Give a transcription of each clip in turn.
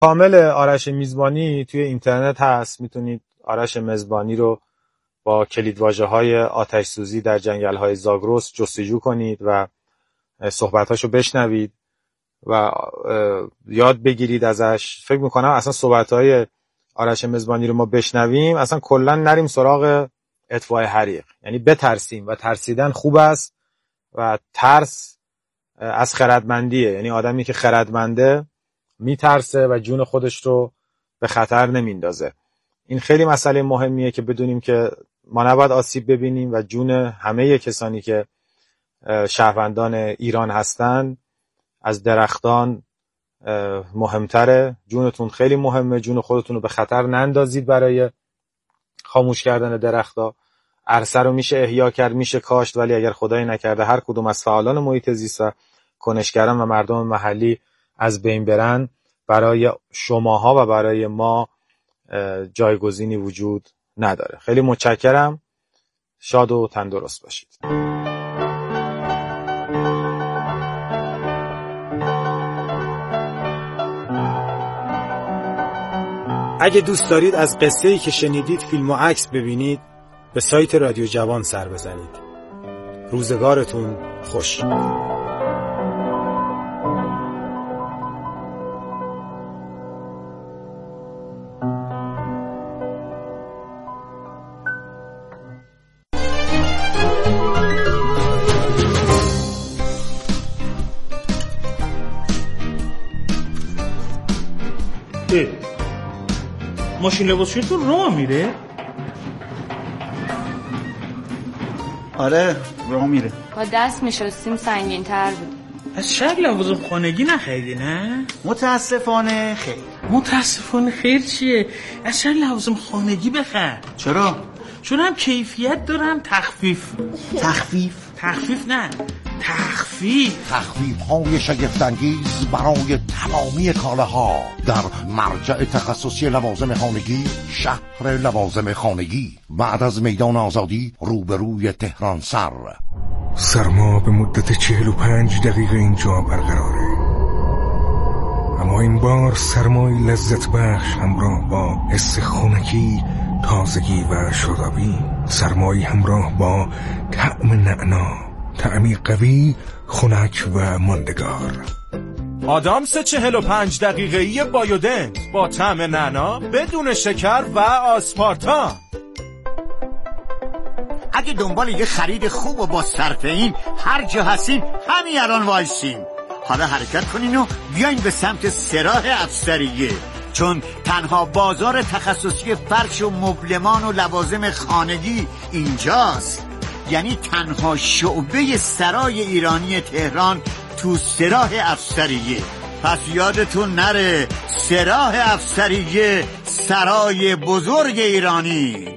کامل آرش میزبانی توی اینترنت هست. میتونید آرش میزبانی رو با کلیدواژه‌های آتش سوزی در جنگل‌های زاگرس جستجو کنید و صحبتاشو بشنوید و یاد بگیرید ازش. فکر میکنم اصلا صحبت‌های آرش میزبانی رو ما بشنویم، اصلا کلا نریم سراغ اطفاء حریق، یعنی بترسیم و ترسیدن خوب است و ترس از خردمندیه، یعنی آدمی که خردمنده میترسه و جون خودش رو به خطر نمیندازه. این خیلی مسئله مهمیه که بدونیم که ما نباید آسیب ببینیم و جون همه کسانی که شهروندان ایران هستن از درختان مهمتره. جونتون خیلی مهمه، جون خودتون رو به خطر نندازید برای خاموش کردن درختا. عرصه رو میشه احیا کرد، میشه کاشت، ولی اگر خدای نکرده هر کدوم از فعالان محیط زیست و کنشگران و مردم محلی از بین برن، برای شماها و برای ما جایگزینی وجود نداره. خیلی متشکرم. شاد و تندرست باشید. اگه دوست دارید از قصه‌ای که شنیدید فیلم و عکس ببینید، به سایت رادیو جوان سر بزنید. روزگارتون خوش. ماشین لباسشویی راه میره؟ آره راه میره. با دست میشستیم سنگین تر بود. از شاید لوازم خانگی نخریدی نه؟ متاسفانه خیر. متاسفانه خیر چیه؟ از شاید لوازم خانگی بخر. چرا؟ چون هم کیفیت دارم تخفیف نه تخفیف های شگفت‌انگیز برای تمامی کالاها در مرجع تخصصی لوازم خانگی، شهر لوازم خانگی، بعد از میدان آزادی روبروی تهران سر. سرما به مدت 45 دقیقه اینجا برقراره، اما این بار سرمای لذت بخش همراه با حس خنکی، تازگی و شادابی. سرمایی همراه با طعم نعنا، طعمی قوی، خنک و ماندگار. آدامس 45 دقیقه‌ای بایودنت با طعم نعنا بدون شکر و آسپارتام. اگه دنبال یه خرید خوب و با صرفه این هر جا هستین همین الان وایسین. حالا حرکت کنین و بیاین به سمت سراح افسریه، چون تنها بازار تخصصی فرش و مبلمان و لوازم خانگی اینجاست. یعنی تنها شعبه سرای ایرانی تهران تو سراح افسریه. پس یادتون نره، سراح افسریه، سرای بزرگ ایرانی.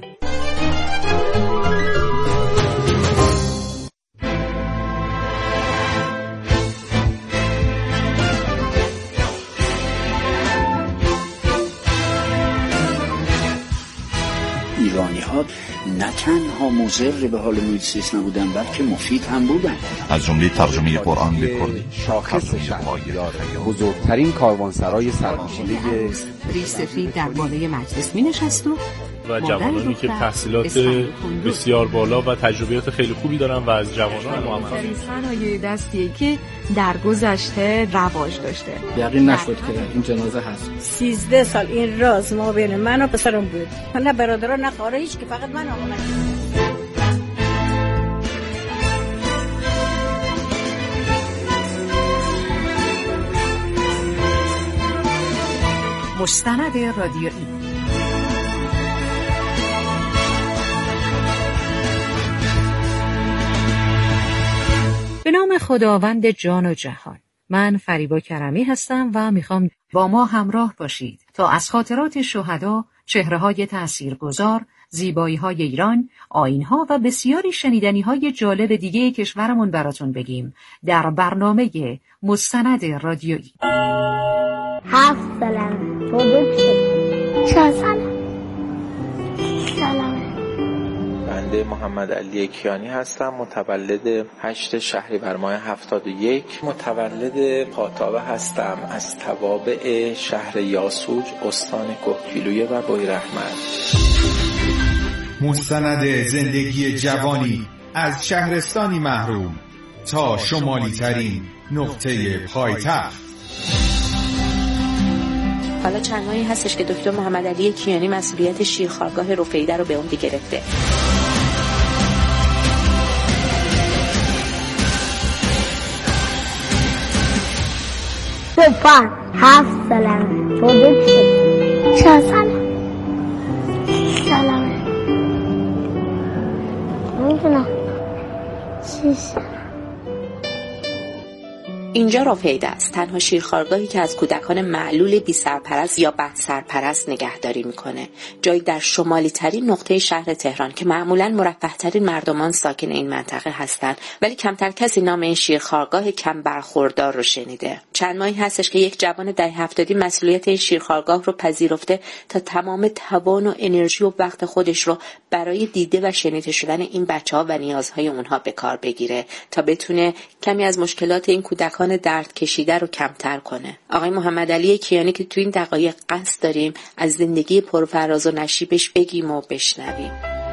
ایرانی ها نه تنها مضر به حال محیط زیست نبودن بلکه مفید هم بودن. از جمله ترجمه قرآن به کردی، شاخص شهریار بزرگترین کاروانسرای سرمایه‌ای ریسفی در بالای مجلس می نشست و جوانانی که تحصیلات بسیار بالا و تجربیات خیلی خوبی دارن و از جوانان معماری صنایع دستیه که در گذشته رواج داشته. یقین نشد که این جنازه هست. 13 سال این راز ما بین من و پسرم بود. نه برادران نه خواهر، هیچ که فقط من آمدم. مستند رادیویی. به نام خداوند جان و جهان. من فریبا کرمی هستم و میخوام با ما همراه باشید تا از خاطرات شهدا، چهره‌های تأثیرگذار، زیبایی‌های ایران، آیین‌ها و بسیاری شنیدنی‌های جالب دیگه کشورمون براتون بگیم در برنامه مستند رادیویی. 7 سالم. تو دکتر 4 سالم. بنده محمد علی کیانی هستم، متولد 8 شهریور ماه 71. متولد پاتاوه هستم از توابع شهر یاسوج، استان کهگیلویه و بویراحمد. مستند زندگی جوانی از شهرستانی محروم تا شمالی ترین نقطه پایتخت. حالا چند ماهی هستش که دکتر محمد علی کیانی مسئولیت شیرخوارگاه رفیده رو به عهده گرفته. صفر 7 سالم تولد شد. 4 سالم میدونم 6. اینجا رفیده است، تنها شیرخوارگاهی که از کودکان معلول بی سرپرست یا بد سرپرست نگهداری میکنه. جایی در شمالی ترین نقطه شهر تهران که معمولاً مرفه ترین مردمان ساکن این منطقه هستند، ولی کمتر کسی نام این شیرخوارگاه کم برخوردار رو شنیده. چند ماهی هستش که یک جوان دهه 70 مسئولیت این شیرخوارگاه رو پذیرفته تا تمام توان و انرژی و وقت خودش رو برای دیده و شنیده شدن این بچه‌ها و نیازهای اونها به کار بگیره تا بتونه کمی از مشکلات این کودکان درد کشیده رو کمتر کنه. آقای محمد علی کیانی که تو این دقایق قصد داریم از زندگی پرفراز و نشیبش بگیم و بشنویم.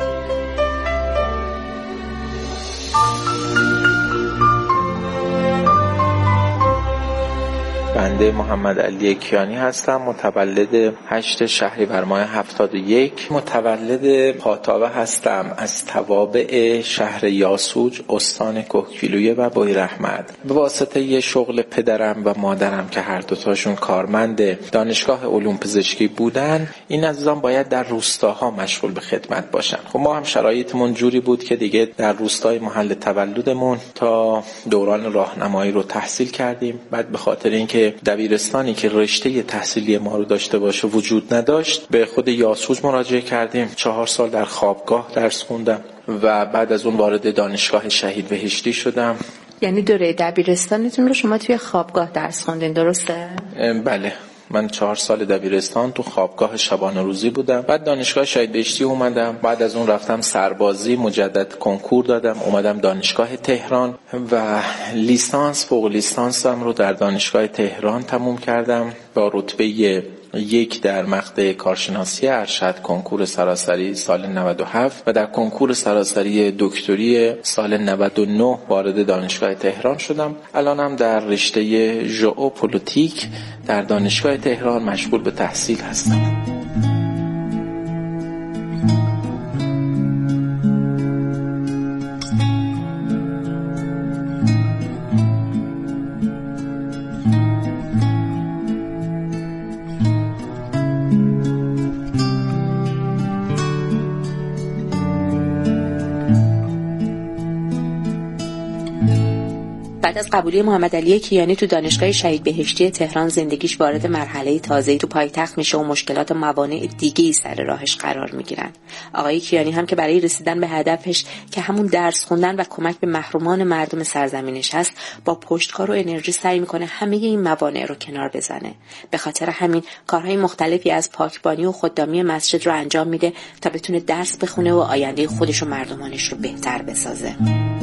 بنده محمد علی کیانی هستم، متولد 8 شهریور ماه 71. متولد پاتاوه هستم از توابع شهر یاسوج، استان کهگیلویه و بویراحمد. به واسطه یه شغل پدرم و مادرم که هر دوتاشون کارمند دانشگاه علوم پزشکی بودن، این عزیزان باید در روستاها مشغول به خدمت باشن. خب ما هم شرایطمون جوری بود که دیگه در روستای محل تولدمون تا دوران راهنمایی رو تحصیل کردیم. بعد به خاطر اینکه دبیرستانی که رشته تحصیلی ما رو داشته باشه وجود نداشت، به خود یاسوج مراجعه کردیم. 4 سال در خوابگاه درس خوندم و بعد از اون وارد دانشگاه شهید بهشتی شدم. یعنی دوره دبیرستانتون رو شما توی خوابگاه درس خوندین، درسته؟ بله، من 4 سال دبیرستان تو خوابگاه شبانه روزی بودم. بعد دانشگاه شهید بهشتی اومدم. بعد از اون رفتم سربازی، مجدد کنکور دادم، اومدم دانشگاه تهران و لیسانس فوق لیسانسم رو در دانشگاه تهران تموم کردم با رتبه 1 در مقطع کارشناسی ارشد کنکور سراسری سال 97 و در کنکور سراسری دکتری سال 99 وارد دانشگاه تهران شدم. الانم در رشته ژئوپلیتیک در دانشگاه تهران مشغول به تحصیل هستم. بعد از قبولی محمد علی کیانی تو دانشگاه شهید بهشتی تهران، زندگیش وارد مرحله تازه‌ای تو پایتخت میشه و مشکلات و موانع دیگه‌ای سر راهش قرار میگیرن. آقای کیانی هم که برای رسیدن به هدفش که همون درس خوندن و کمک به محرومان مردم سرزمینش هست، با پشتکار و انرژی سعی میکنه همه این موانع رو کنار بزنه. به خاطر همین کارهای مختلفی از پاکبانی و خدامی مسجد رو انجام میده تا بتونه درس بخونه و آینده خودش و مردمانش رو بهتر بسازه.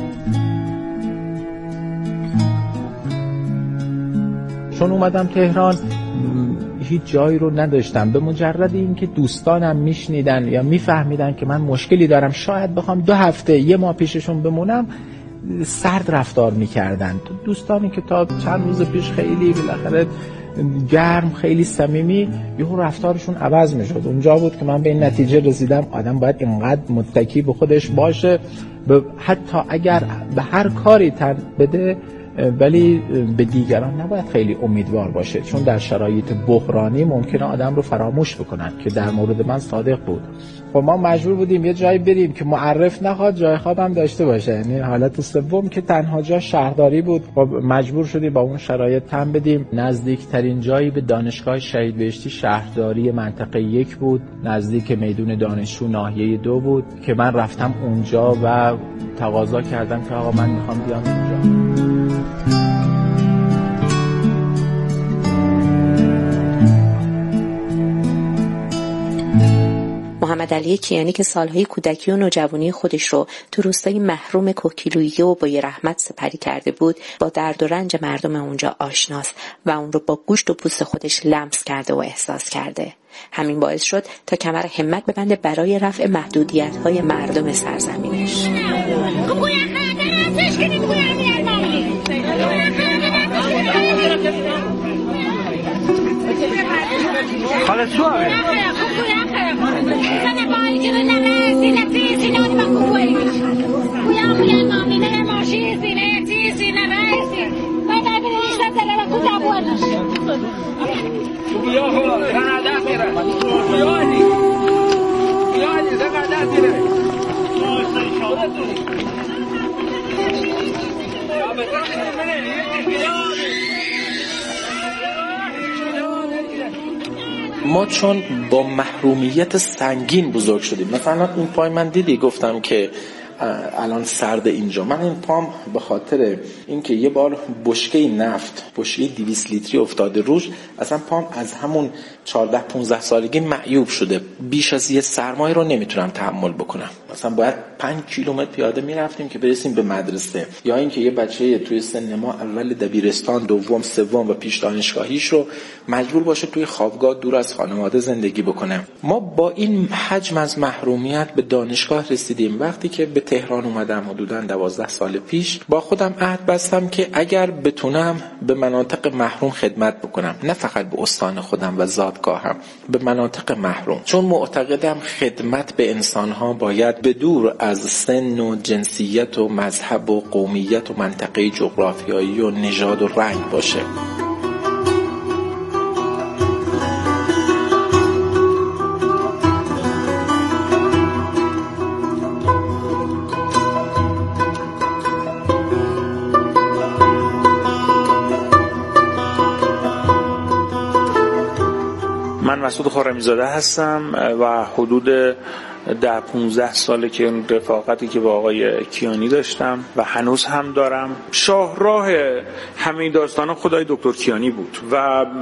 چون اومدم تهران هیچ جایی رو نداشتم، به مجرد اینکه دوستانم میشنیدن یا میفهمیدن که من مشکلی دارم، شاید بخوام 2 هفته 1 ماه پیششون بمونم، سرد رفتار میکردن. دوستانی که تا چند روز پیش خیلی بالاخره گرم، خیلی صمیمی، یهو رفتارشون عوض میشد. اونجا بود که من به این نتیجه رسیدم آدم باید اینقدر متکی به خودش باشه، حتی اگر به هر کاری تن بده ولی به دیگران نباید خیلی امیدوار باشه، چون در شرایط بحرانی ممکنه آدم رو فراموش بکنن که در مورد من صادق بود. خب ما مجبور بودیم یه جایی بریم که معرف نخواد جای خواب هم داشته باشه، یعنی حالت سوم که تنها جا شهرداری بود. خب مجبور شدیم با اون شرایط تن بدیم. نزدیکترین جایی به دانشگاه شهید بهشتی شهرداری منطقه 1 بود، نزدیک میدون دانشجو ناحیه 2 بود که من رفتم اونجا و تقاضا کردم که آقا من میخوام بیام اونجا. محمد محمد علی کیانی که سالهای کودکی و نوجوانی خودش رو تو روستای محروم کوکیلویه و بای رحمت سپری کرده بود، با درد و رنج مردم اونجا آشناست و اون رو با گوشت و پوست خودش لمس کرده و احساس کرده. همین باعث شد تا کمر همت ببنده برای رفع محدودیت‌های مردم سرزمینش. ما چون با محرومیت سنگین بزرگ شدیم. مثلا این پای من دیدی گفتم که الان سرد اینجا، من این پام به خاطر اینکه یه بار بشکه نفت، بشکه 200 لیتری افتاده روش، اصلا پام از همون 14-15 سالگی معیوب شده. بیش از یه سرمایه رو نمیتونم تحمل بکنم. مثلا باید 5 کیلومتر پیاده میرفتیم که برسیم به مدرسه، یا اینکه یه بچه توی سن ما اول دبیرستان، دوم، سوم و پیش دانشگاهیش رو مجبور باشه توی خوابگاه دور از خانواده زندگی بکنه. ما با این حجم از محرومیت به دانشگاه رسیدیم. وقتی که به تهران اومدم حدوداً 12 سال پیش، با خودم عهد بستم که اگر بتونم به مناطق محروم خدمت بکنم، نه فقط به استان خودم و زادگاهم، به مناطق محروم، چون معتقدم خدمت به انسانها باید به دور از سن و جنسیت و مذهب و قومیت و منطقه جغرافیایی و نژاد و رنگ باشه. من مسعود خرمی‌زاده هستم و حدود 10-15 ساله که اون رفاقتی که با آقای کیانی داشتم و هنوز هم دارم. شاهراه همه داستان خدای دکتر کیانی بود و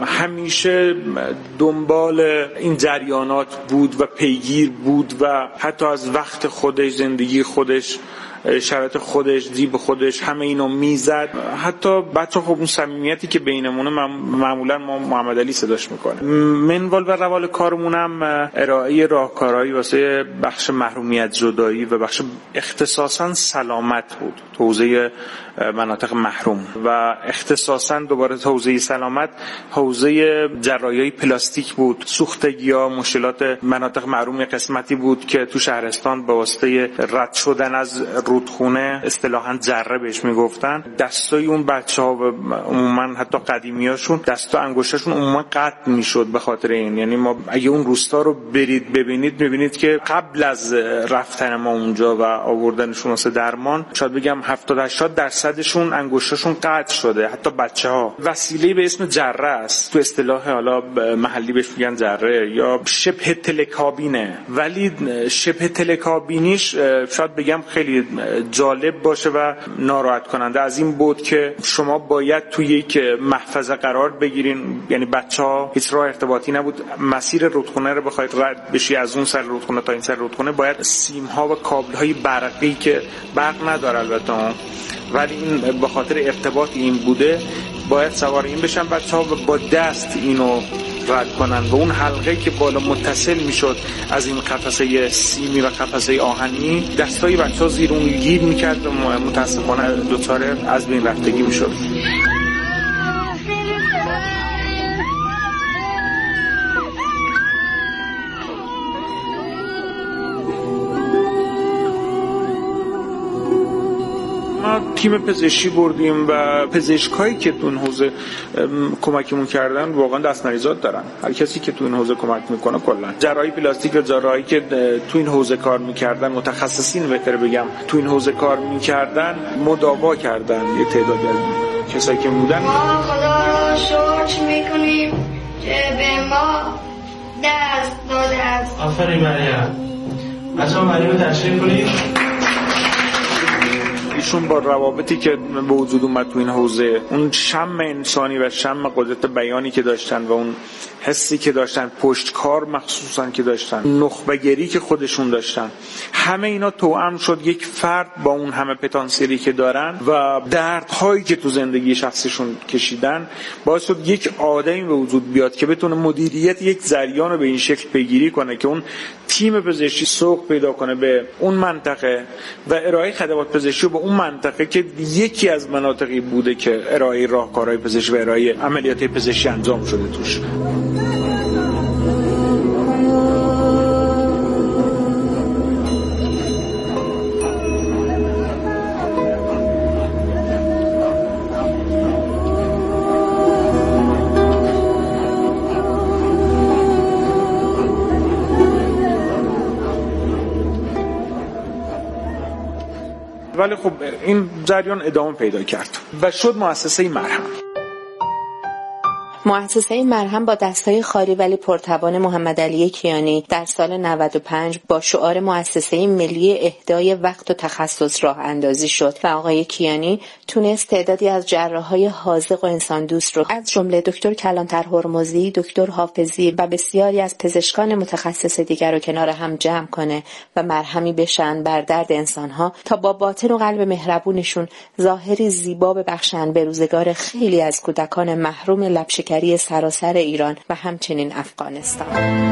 همیشه دنبال این جریانات بود و پیگیر بود و حتی از وقت خودش، زندگی خودش، شرایط خودش، دیب خودش، همه اینو میزد. حتی بچه خب اون صمیمیتی که بینمونه معمولا ما محمد علی صداش میکنه. منوال و روال کارمونم ارائه راهکارهایی واسه بخش محرومیت زدایی و بخش اختصاصا سلامت بود، حوزه مناطق محروم، و اختصاصا دوباره حوزه سلامت حوزه جراحی پلاستیک بود. سوختگی‌ها، مشکلات مناطق محروم قسمتی بود که تو شهرستان به واسطه رد شدن از رودخونه، اصطلاحاً جره بهش میگفتن، دستای اون بچه‌ها و عموما حتی قدیمیاشون دست و انگشتاشون عموما قطع میشد به خاطر این. یعنی ما اگه اون روستا رو برید ببینید میبینید که قبل از رفتن ما اونجا و آوردنشون واسه درمان، شاید بگم 70-80% انگشتاشون قطع شده. حتی بچه‌ها وسیله به اسم جره است، تو اصطلاح حالا محلی بهش میگن جره یا شبه تلکابینه، ولی شبه تلکابینیش شاید بگم خیلی جالب باشه و ناراحت کننده از این بود که شما باید توی یک محفظه قرار بگیرین. یعنی بچه‌ها هیچ راه ارتباطی نبود، مسیر رودخونه رو بخواید رد بشی از اون سر رودخونه تا این سر رودخونه، باید سیم‌ها و کابل‌های برقی که برق نداره البته، ولی این به خاطر ارتباط این بوده، باید سوار این بشن بچه‌ها و با دست اینو رد کنن و اون حلقه که بالا متصل میشد از این قفسه سیمی و قفسه آهنی، دستای بچه‌ها زیر اون گیر میکرد و متاسفانه دچار از بین رفتگی میشد. تیم پزشکی بردیم و پزشکایی که تو این حوزه کمکمون کردن واقعا دست نریزاد دارن. هر کسی که تو این حوزه کمک میکنه، کلا جراحی پلاستیک و جراحی که تو این حوزه کار میکردن، متخصصین بهتر بگم تو این حوزه کار میکردن، مداوا کردن. یه تعدادی از کسایی که بودن، ما خدا رو شکر میکنیم که به ما دست داده است. آفرین مریم. بچه‌ها مریم رو تشریف کنید. ایشون با روابطی که به وجود اومد تو این حوزه، اون شم انسانی و شم قدرت بیانی که داشتن و اون حسی که داشتن، پشتکار مخصوصا که داشتن، نخبه‌گری که خودشون داشتن، همه اینا توأم شد یک فرد با اون همه پتانسیلی که دارن و دردهایی که تو زندگی شخصیشون کشیدن باعث شد یک آدمی به وجود بیاد که بتونه مدیریت یک جریان رو به این شکل پیگیری کنه که اون تیم پزشکی سوق پیدا کنه به اون منطقه و ارائه خدمات پزشکی به اون منطقه که یکی از مناطقی بوده که ارائه راهکارهای پزشکی و ارائه عملیات پزشکی انجام شده توش. ولی خب این جریان ادامه پیدا کرد و شد مؤسسه مرهم. مؤسسه مرهم با دستای خالی ولی پرتوان محمد علی کیانی در سال 95 با شعار مؤسسه ملی اهدای وقت و تخصص راه اندازی شد و آقای کیانی تونست تعدادی از جراحای حاذق و انسان دوست رو از جمله دکتر کلانتر هرمزی، دکتر حافظی و بسیاری از پزشکان متخصص دیگر رو کنار هم جمع کنه و مرهمی بشن بر درد انسانها تا با باطن و قلب مهربونشون ظاهری زیبا ببخشن به روزگار خیلی از کودکان محروم لبشکری سراسر ایران و همچنین افغانستان.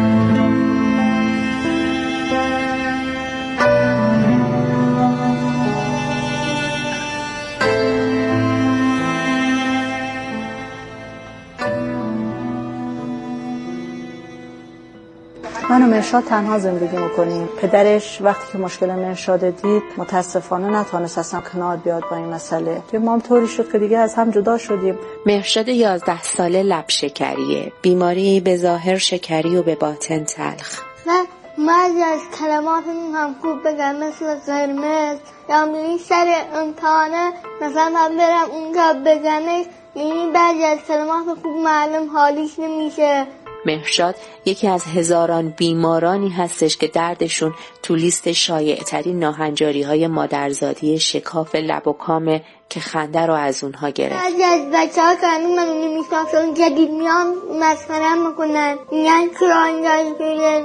من و مرشاد تنها زندگی میکنیم. پدرش وقتی که مشکل مرشاد دید متاسفانه نتونست اصلا کنار بیاد با این مسئله. ما هم طوری شد که دیگه از هم جدا شدیم. مرشاد 11 ساله لب شکریه، بیماری به ظاهر شکری و به باطن تلخ. بعضی از کلمات هم خوب بگم مثل قرمز یا میری سر امتحانه مثلا من برم اونجا بگمش میری بعضی از کلمات خوب معلوم حالیش نمیشه. مرشاد یکی از هزاران بیمارانی هستش که دردشون تو لیست شایع‌ترین ناهنجاری‌های مادرزادی شکاف لب و کامه که خنده رو از اونها گرفت. بعضی از بچه‌ها که هنوز من نمی‌شناسن جدید میان مسخره میکنن، میگن چرا اینجا شده،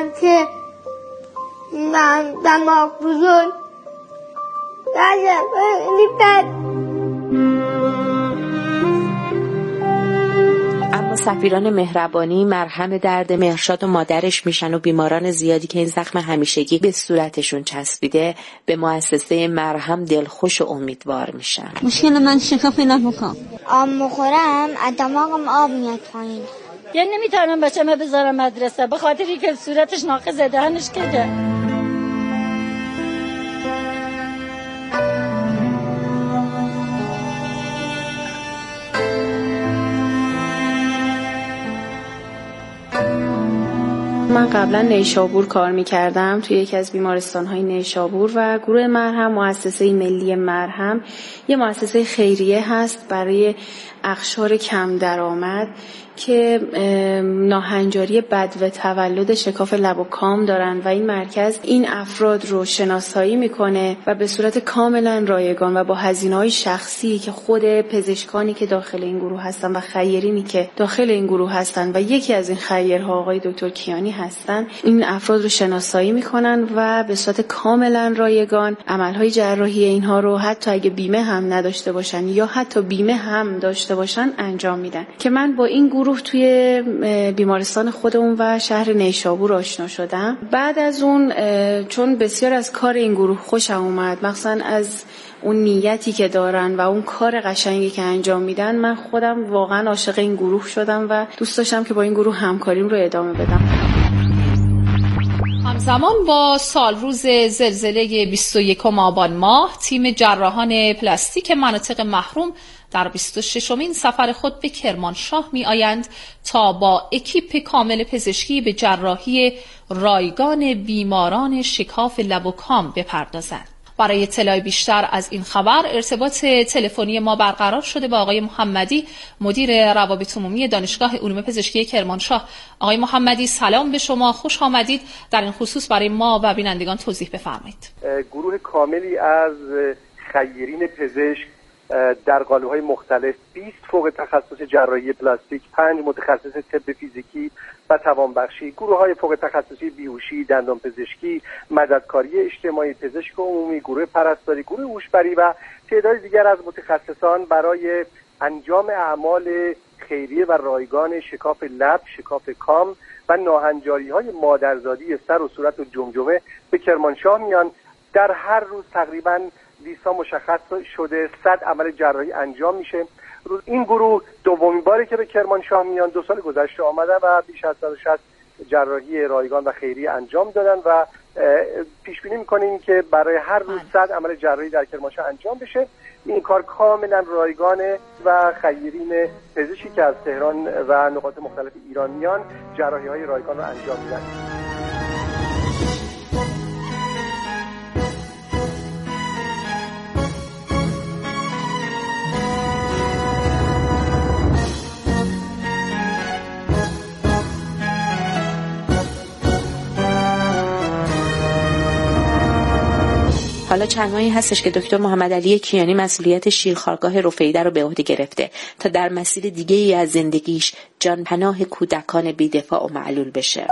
من دماغ بزرگ اما سفیران مهربانی مرهم درد مرشاد و مادرش میشن و بیماران زیادی که این زخم همیشگی به صورتشون چسبیده به مؤسسه مرهم دلخوش و امیدوار میشن. مشکل من شکاف لب و کام. آب مخورم از دماغم آب میاد پایین. یعنی نمیتونم بچه‌مو بذارم مدرسه به خاطر اینکه صورتش ناقص دهنش کجه. من قبلا نیشابور کار می‌کردم توی یکی از بیمارستان‌های نیشابور و گروه مرهم مؤسسه ملی مرهم یه مؤسسه خیریه هست برای اقشار کم درآمد که ناهنجاری بد و تولد شکاف لب و کام دارن و این مرکز این افراد رو شناسایی میکنه و به صورت کاملا رایگان و با هزینه‌های شخصی که خود پزشکانی که داخل این گروه هستن و خیرینی که داخل این گروه هستن و یکی از این خیرها آقای دکتر کیانی هستن این افراد رو شناسایی میکنن و به صورت کاملا رایگان عملهای جراحی اینها رو حتی اگه بیمه هم نداشته باشن یا حتی بیمه هم داشته باشن انجام میدن که من با این گروه توی بیمارستان خودمون و شهر نیشابور آشنا شدم. بعد از اون چون بسیار از کار این گروه خوشم اومد، مثلا از اون نیتی که دارن و اون کار قشنگی که انجام میدن، من خودم واقعا عاشق این گروه شدم و دوست داشتم که با این گروه همکاریم رو ادامه بدم. همزمان با سالروز زلزله 21 آبان ماه، تیم جراحان پلاستیک مناطق محروم در 26مین سفر خود به کرمانشاه می آیند تا با اکیپ کامل پزشکی به جراحی رایگان بیماران شکاف لب و کام بپردازند. برای اطلاع بیشتر از این خبر ارتباط تلفنی ما برقرار شده با آقای محمدی، مدیر روابط عمومی دانشگاه علوم پزشکی کرمانشاه. آقای محمدی سلام به شما، خوش آمدید. در این خصوص برای ما و بینندگان توضیح بفرمایید. گروه کاملی از خیرین پزشک در قالب‌های مختلف، 20 فوق تخصص جراحی پلاستیک، 5 متخصص طب فیزیکی و توانبخشی، گروه‌های فوق تخصصی بیهوشی، دندانپزشکی، مددکاری اجتماعی، پزشک عمومی، گروه پرستاری، گروه هوشبری و تعداد دیگر از متخصصان برای انجام اعمال خیریه و رایگان شکاف لب، شکاف کام و ناهنجاری‌های مادرزادی سر و صورت و جمجمه به کرمانشاه میان. در هر روز تقریباً 20 مشخص شده 100 عمل جراحی انجام میشه. این گروه دومین باری که به کرمانشاه میان، 2 سال گذشته آمدن و بیش از 160 جراحی رایگان و خیریه انجام دادن و پیش بینی میکنیم که برای هر روز 100 عمل جراحی در کرمانشاه انجام بشه. این کار کاملا رایگانه و خیرین پزشکی که از تهران و نقاط مختلف ایران میان جراحی‌های رایگان رو انجام میدن. حالا چند ماهی هستش که دکتر محمد علی کیانی مسئولیت شیرخوارگاه رفیده رو به عهده گرفته تا در مسیر دیگه‌ای از زندگیش جان پناه کودکان بی‌دفاع و معلول بشه.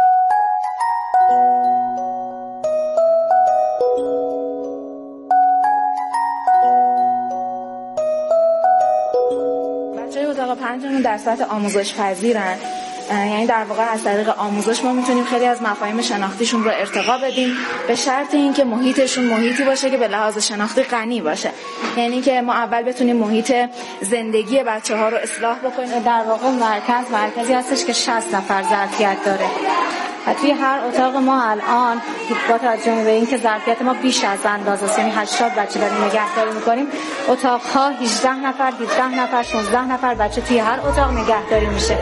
بچه‌های اتاق 5 در سطح آموزش پذیرن، یعنی در واقع از طریق آموزش ما میتونیم خیلی از مفاهیم شناختیشون رو ارتقا بدیم، به شرط اینکه محیطشون محیطی باشه که به لحاظ شناختی غنی باشه. یعنی که ما اول بتونیم محیط زندگی بچه‌ها رو اصلاح بکنیم. در واقع مرکزی هستش که 60 نفر ظرفیت داره و توی هر اتاق ما الان با توجه به اینکه ظرفیت ما بیش از اندازه است، یعنی 80 بچه داریم نگهداری می‌کنیم، اتاق‌ها 18 نفر، 17 نفر، 16 نفر بچه توی هر اتاق نگهداری میشه.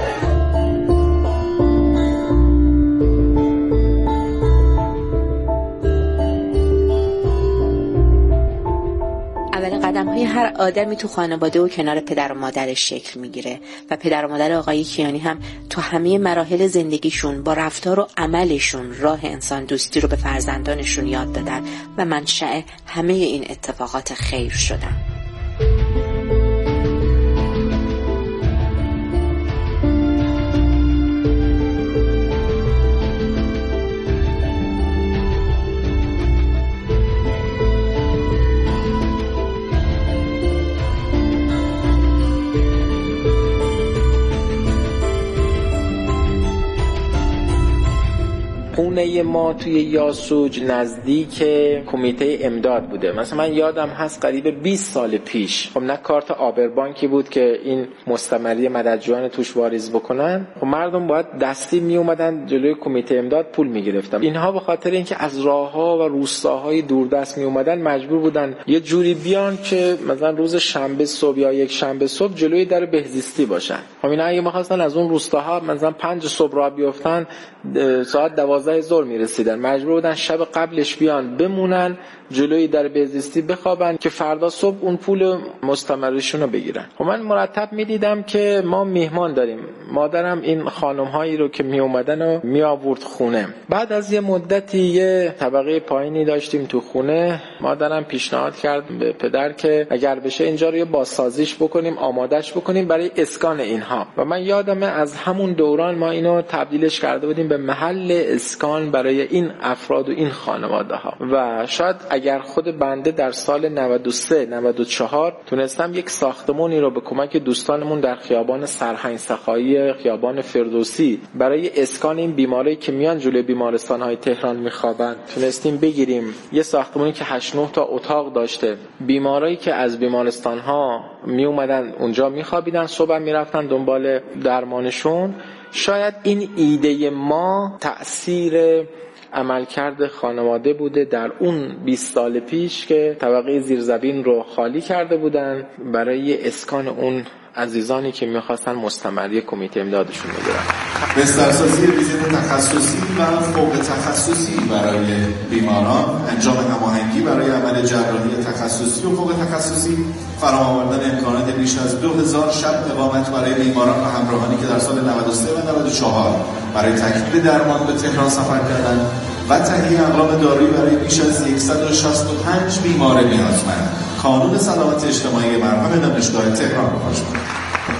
قدم‌های هر آدمی تو خانواده و کنار پدر و مادرش شکل میگیره و پدر و مادر آقای کیانی هم تو همه مراحل زندگیشون با رفتار و عملشون راه انسان دوستی رو به فرزندانشون یاد دادن و منشأ همه این اتفاقات خیر شدن. خونه ما توی یاسوج نزدیک کمیته امداد بوده. مثلا من یادم هست قریب 20 سال پیش، خب نه کارت آبربانکی بود که این مستمری مددجویان توش واریز بکنن، خب مردم باید دستی می اومدن جلوی کمیته امداد پول می گرفتن. اینها به خاطر اینکه از راهها و روستاهای دوردست می اومدن مجبور بودن یه جوری بیان که مثلا روز شنبه صبح یا یک شنبه صبح جلوی در بهزیستی باشن. خب اینا اگه می‌خواستن از اون روستاها مثلا 5 صبح راه بیفتن، ساعت 12 ظهر میرسیدن، مجبور بودن شب قبلش بیان بمونن جلوی در بهزیستی بخوابن که فردا صبح اون پول مستمرشون رو بگیرن. و من مرتب میدیدم که ما میهمان داریم. مادرم این خانم‌هایی رو که می اومدن و می آورد خونه. بعد از یه مدتی یه طبقه پایینی داشتیم تو خونه، مادرم پیشنهاد کرد به پدر که اگر بشه اینجا رو یه بازسازیش بکنیم، آمادهش بکنیم برای اسکان اینها. و من یادمه از همون دوران ما اینو تبدیلش کرده بودیم به محل اسکان برای این افراد و این خانواده ها. و شاید اگر خود بنده در سال 93 94 تونستم یک ساختمانی رو به کمک دوستانمون در خیابان سرهنگ سخایی، خیابان فردوسی برای اسکان این بیماری که میان جلوی بیمارستان‌های تهران میخوابن تونستیم بگیریم، یه ساختمانی که 8-9 تا اتاق داشته، بیمارایی که از بیمارستان‌ها می اومدن اونجا میخوابیدن، صبح میرفتن دنبال درمانشون. شاید این ایده ما تأثیر عملکرد خانواده بوده در اون 20 سال پیش که طبقه زیرزمین رو خالی کرده بودن برای اسکان اون عزیزانی که میخواستن مستمری کمیته امدادشون بگیرن. بسترسازی ویژه تخصصی و فوق تخصصی برای بیماران، انجام هماهنگی برای عمل جراحی تخصصی و فوق تخصصی، فراهم آوردن امکانات بیش از 2000 شب اقامت برای بیماران و همراهانی که در سال 93 و 94 برای تکمیل درمان به تهران سفر کردند و تهیه اقلام دارویی برای بیش از 165 بیمار نیازمند. کانون سلامت اجتماعی مرهم دانشگاه تهران رو خواهش می‌کنم.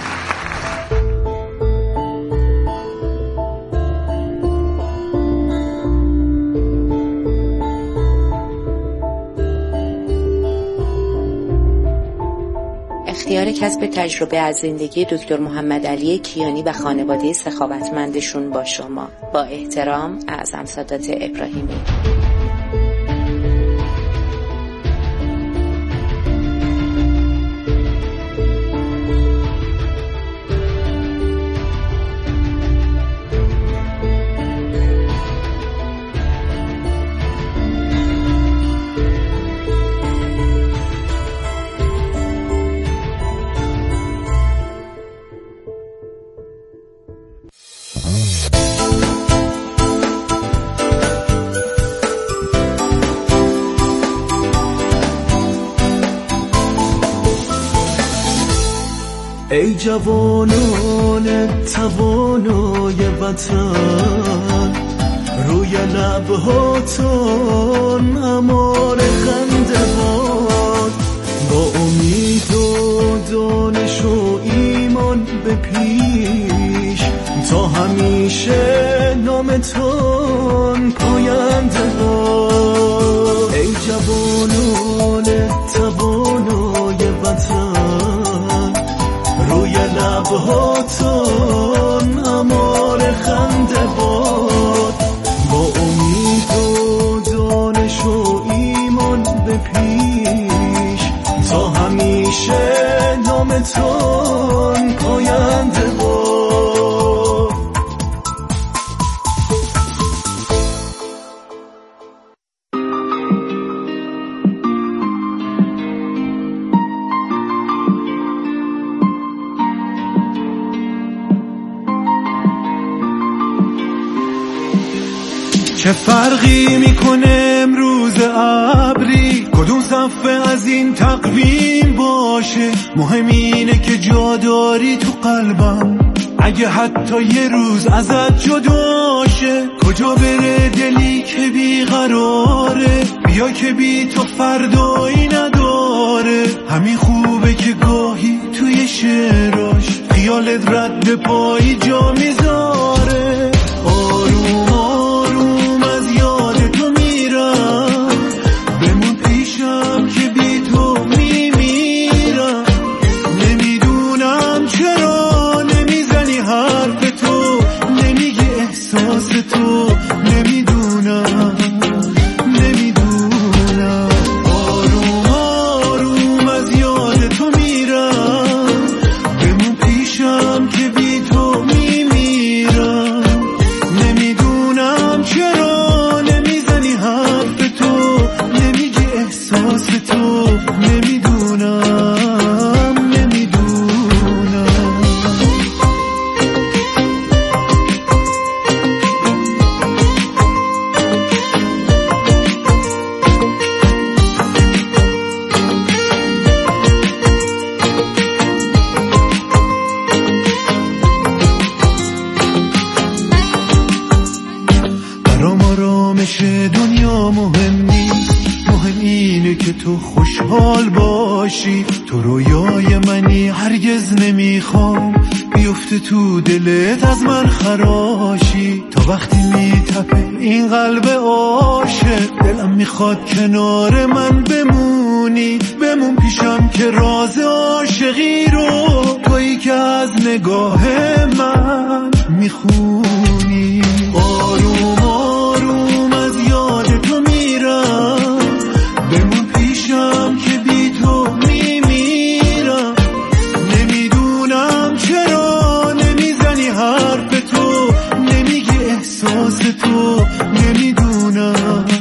اختیار کسب تجربه از زندگی دکتر محمد علی کیانی و خانواده سخاوتمندشون با شما. با احترام، اعظم سادات ابراهیمی. ای جوانان توانای وطن، روی لبهاتون امان خنده باد، با امید و دانش و ایمان به پیش، تا همیشه نامتون پاینده باد. ای جوانان توانای وطن، روی لبهاتون امان خنده باد، با امید و دانش و ایمان به پیش، تا همیشه نامتون پاینده باد. چه فرقی میکنه امروز ابری کدوم صفحه از این تقویم باشه، مهم اینه که جا داری تو قلبم، اگه حتی یه روز ازت جداشه. کجا بره دلی که بیقراره، بیا که بی تو فردایی نداره. همین خوبه که گاهی توی شعراش خیالت رد پایی جا میذاره. آروم آروم از یاد تو میرم، بمون پیشم که بی تو میمیرم. نمیدونم چرا نمیزنی حرف تو، نمیگی احساس تو، نمیدونم. آروم آروم از یاد تو میرم، بمون پیشم که بی تو میمیرم. نمیدونم چرا نمیزنی حرف تو، نمیگی احساس تو، نمیدونم. برام آرامش دنیا مهم نیست، مهم اینه که تو خوشحال باشی. تو رویای منی، هرگز نمیخوام بیفته تو دلت از من خراشی. تا وقتی میتپه این قلب عاشق، دلم میخواد کنار من بمونی. بمون پیشم که راز عاشقی رو تویی که از نگاه من میخونی. آروم آروم از یاد تو میرم، بمون پیشم که بی تو میمیرم. نمیدونم چرا نمیزنی حرف تو، نمیگی احساس تو، نمیدونم.